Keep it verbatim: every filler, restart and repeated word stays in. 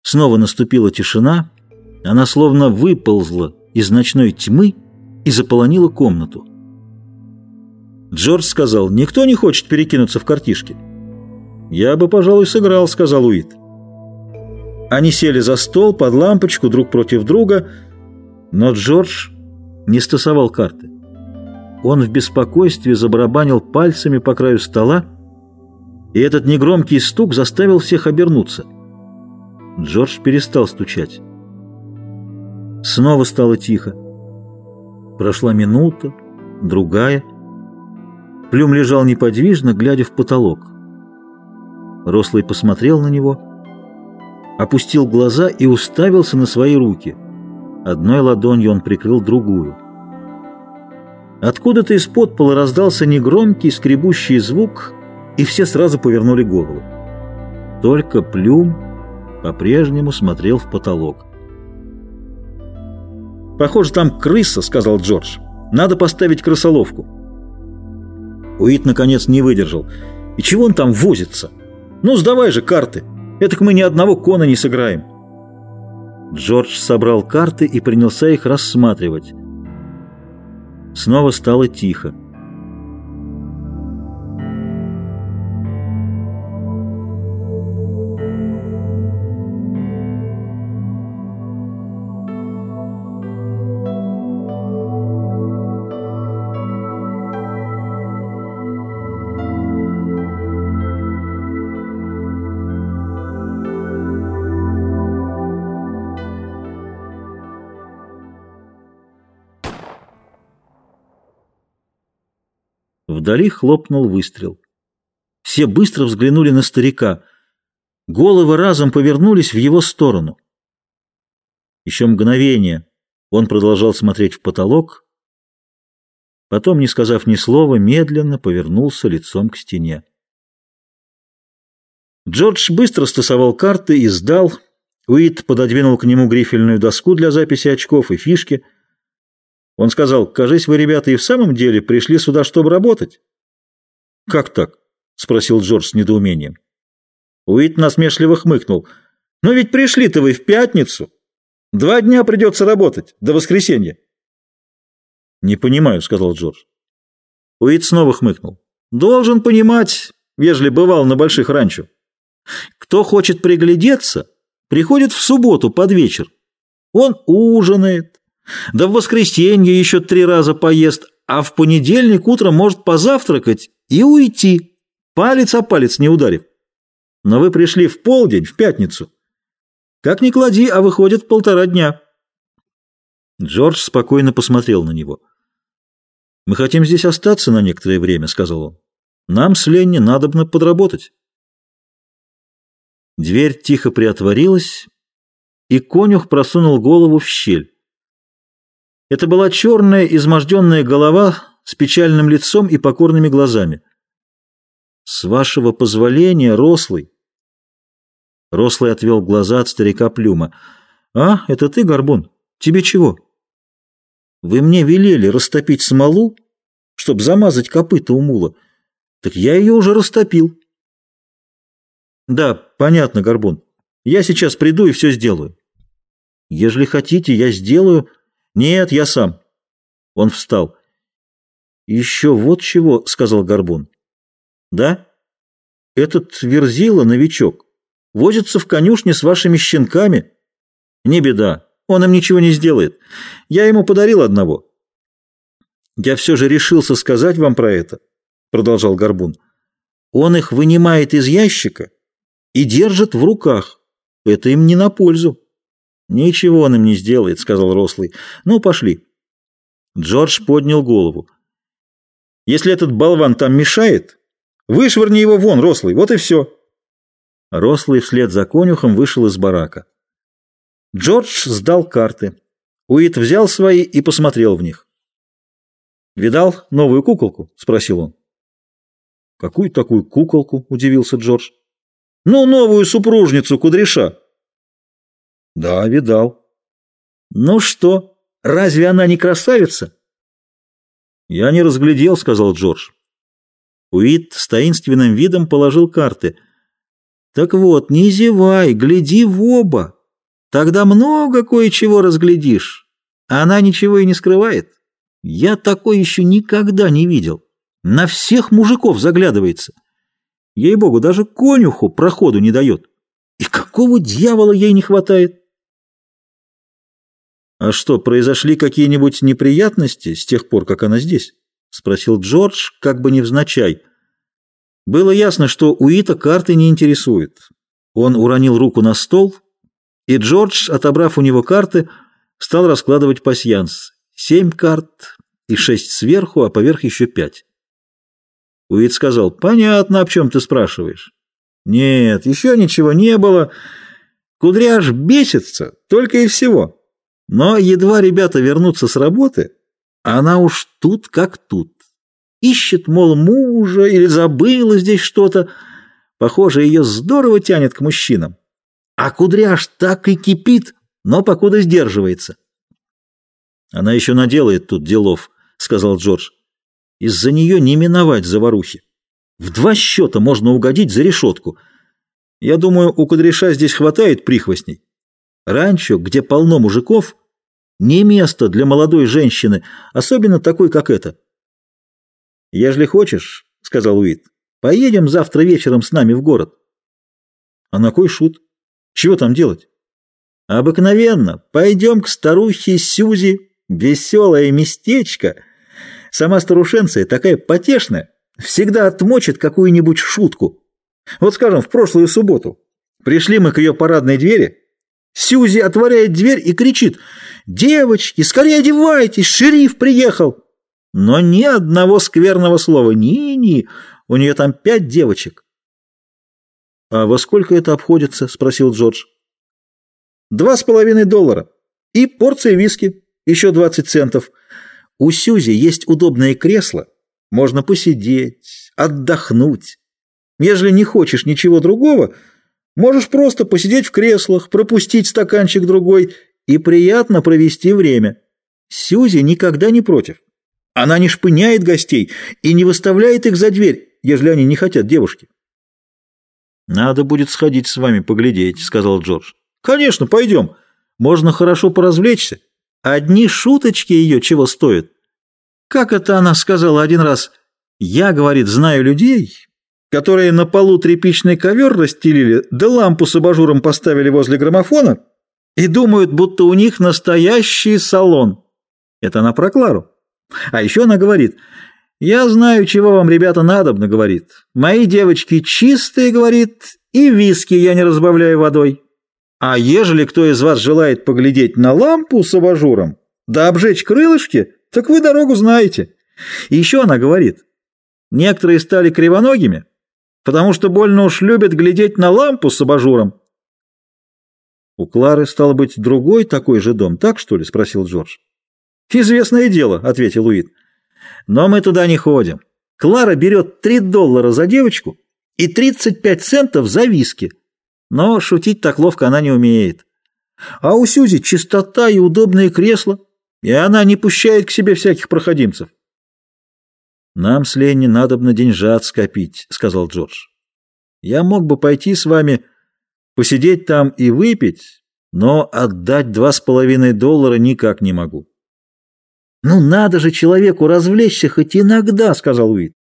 Снова наступила тишина, она словно выползла из ночной тьмы и заполонила комнату. Джордж сказал: «Никто не хочет перекинуться в картишки?» «Я бы, пожалуй, сыграл», — сказал Уит. Они сели за стол под лампочку друг против друга, но Джордж не стасовал карты. Он в беспокойстве забарабанил пальцами по краю стола, и этот негромкий стук заставил всех обернуться. Джордж перестал стучать. Снова стало тихо. Прошла минута, другая. Плюм лежал неподвижно, глядя в потолок. Рослый посмотрел на него, опустил глаза и уставился на свои руки. Одной ладонью он прикрыл другую. Откуда-то из-под пола раздался негромкий скребущий звук, и все сразу повернули голову. Только Плюм по-прежнему смотрел в потолок. «Похоже, там крыса», — сказал Джордж. «Надо поставить крысоловку». Уит, наконец, не выдержал. «И чего он там возится? Ну, сдавай же карты. Этак мы ни одного кона не сыграем». Джордж собрал карты и принялся их рассматривать. Снова стало тихо. Вдали хлопнул выстрел. Все быстро взглянули на старика. Головы разом повернулись в его сторону. Еще мгновение он продолжал смотреть в потолок, потом, не сказав ни слова, медленно повернулся лицом к стене. Джордж быстро стасовал карты и сдал. Уит пододвинул к нему грифельную доску для записи очков и фишки. Он сказал: «Кажись, вы, ребята, и в самом деле пришли сюда, чтобы работать». «Как так?» — спросил Джордж с недоумением. Уит насмешливо хмыкнул. «Но ведь пришли-то вы в пятницу. Два дня придется работать, до воскресенья». «Не понимаю», — сказал Джордж. Уит снова хмыкнул. «Должен понимать, ежели бывал на больших ранчо. Кто хочет приглядеться, приходит в субботу под вечер. Он ужинает, да в воскресенье еще три раза поест, а в понедельник утром может позавтракать и уйти, палец о палец не ударив. Но вы пришли в полдень, в пятницу. Как ни клади, а выходит полтора дня». Джордж спокойно посмотрел на него. «Мы хотим здесь остаться на некоторое время», — сказал он. «Нам с Ленни надобно подработать». Дверь тихо приотворилась, и конюх просунул голову в щель. Это была черная, изможденная голова с печальным лицом и покорными глазами. «С вашего позволения, Рослый». Рослый отвел глаза от старика Плюма. «А, это ты, Горбун? Тебе чего?» «Вы мне велели растопить смолу, чтобы замазать копыта у мула. Так я ее уже растопил». «Да, понятно, Горбун. Я сейчас приду и все сделаю». «Ежели хотите, я сделаю». «Нет, я сам». Он встал. «Еще вот чего», — сказал Горбун. «Да? Этот Верзила, новичок, возится в конюшне с вашими щенками. Не беда, он им ничего не сделает. Я ему подарил одного». «Я все же решился сказать вам про это», — продолжал Горбун. «Он их вынимает из ящика и держит в руках. Это им не на пользу». «Ничего он им не сделает», — сказал Рослый. «Ну, пошли». Джордж поднял голову. «Если этот болван там мешает, вышвырни его вон, Рослый, вот и все». Рослый вслед за конюхом вышел из барака. Джордж сдал карты. Уит взял свои и посмотрел в них. «Видал новую куколку?» — спросил он. «Какую такую куколку?» — удивился Джордж. «Ну, новую супружницу Кудряша». «Да, видал». «Ну что, разве она не красавица?» «Я не разглядел», — сказал Джордж. Уит с таинственным видом положил карты. Так вот, не зевай, гляди в оба. Тогда много кое-чего разглядишь. А она ничего и не скрывает. Я такой еще никогда не видел. На всех мужиков заглядывается. Ей-богу, даже конюху проходу не дает. И какого дьявола ей не хватает? — А что, произошли какие-нибудь неприятности с тех пор, как она здесь? — спросил Джордж, как бы невзначай. Было ясно, что Уита карты не интересует. Он уронил руку на стол, и Джордж, отобрав у него карты, стал раскладывать пасьянс. Семь карт и шесть сверху, а поверх еще пять. Уит сказал: «Понятно, о чем ты спрашиваешь». «Нет, еще ничего не было. Кудряш бесится, только и всего. Но едва ребята вернутся с работы, она уж тут как тут. Ищет, мол, мужа или забыла здесь что-то. Похоже, ее здорово тянет к мужчинам. А Кудряш так и кипит, но покуда сдерживается». «Она еще наделает тут делов», — сказал Джордж. «Из-за нее не миновать заварухи. В два счета можно угодить за решетку. Я думаю, у Кудряша здесь хватает прихвостней. Ранчо, где полно мужиков, не место для молодой женщины, особенно такой, как эта». «Ежели хочешь, — сказал Уит, — поедем завтра вечером с нами в город». «А на кой шут? Чего там делать?» «Обыкновенно. Пойдем к старухе Сюзи. Веселое местечко. Сама старушенция такая потешная, всегда отмочит какую-нибудь шутку. Вот, скажем, в прошлую субботу пришли мы к ее парадной двери. Сюзи отворяет дверь и кричит: «Девочки, скорее одевайтесь, шериф приехал!» Но ни одного скверного слова. Ни-ни, у нее там пять девочек. «А во сколько это обходится?» — спросил Джордж. «Два с половиной доллара. И порция виски. Еще двадцать центов. У Сюзи есть удобное кресло. Можно посидеть, отдохнуть. Если не хочешь ничего другого, можешь просто посидеть в креслах, пропустить стаканчик другой и приятно провести время. Сюзи никогда не против. Она не шпыняет гостей и не выставляет их за дверь, если они не хотят девушки». «Надо будет сходить с вами поглядеть», — сказал Джордж. «Конечно, пойдем. Можно хорошо поразвлечься. Одни шуточки ее чего стоят. Как это она сказала один раз? Я, говорит, знаю людей, которые на полу тряпичный ковер расстелили, да лампу с абажуром поставили возле граммофона и думают, будто у них настоящий салон». Это она про Клару. А еще она говорит: «Я знаю, чего вам, ребята, надобно», — говорит. «Мои девочки чистые», — говорит, — «и виски я не разбавляю водой. А ежели кто из вас желает поглядеть на лампу с абажуром, да обжечь крылышки, так вы дорогу знаете». И еще она говорит: «Некоторые стали кривоногими, потому что больно уж любят глядеть на лампу с абажуром». «У Клары, стало быть, другой такой же дом, так что ли?» — спросил Джордж. «Известное дело», — ответил Уит. «Но мы туда не ходим. Клара берет три доллара за девочку и тридцать пять центов за виски. Но шутить так ловко она не умеет. А у Сюзи чистота и удобные кресла, и она не пущает к себе всяких проходимцев». «Нам с Ленни надобно деньжат скопить», — сказал Джордж. «Я мог бы пойти с вами, посидеть там и выпить, но отдать два с половиной доллара никак не могу». «Ну надо же человеку развлечься хоть иногда», — сказал Уит.